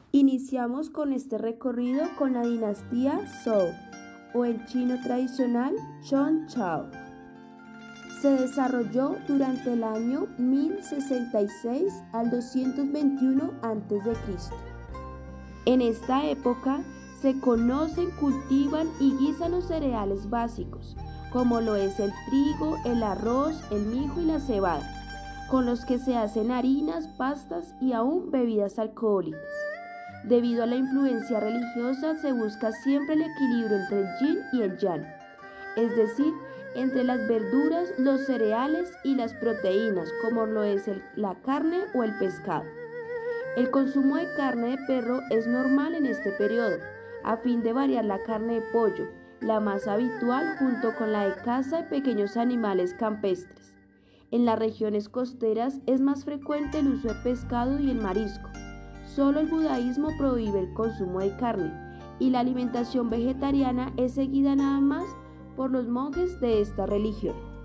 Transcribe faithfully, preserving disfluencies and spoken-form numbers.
Iniciamos con este recorrido con la dinastía Zhou, o en chino tradicional Chong-Chao. Se desarrolló durante el año mil sesenta y seis al doscientos veintiuno antes de Cristo En esta época se conocen, cultivan y guisan los cereales básicos, como lo es el trigo, el arroz, el mijo y la cebada, con los que se hacen harinas, pastas y aún bebidas alcohólicas. Debido a la influencia religiosa se busca siempre el equilibrio entre el yin y el yang, es decir, entre las verduras, los cereales y las proteínas, como lo es el, la carne o el pescado. El consumo de carne de perro es normal en este periodo, a fin de variar la carne de pollo, la más habitual junto con la de caza de pequeños animales campestres. En las regiones costeras es más frecuente el uso de pescado y el marisco. Solo el budaísmo prohíbe el consumo de carne y la alimentación vegetariana es seguida nada más por los monjes de esta religión.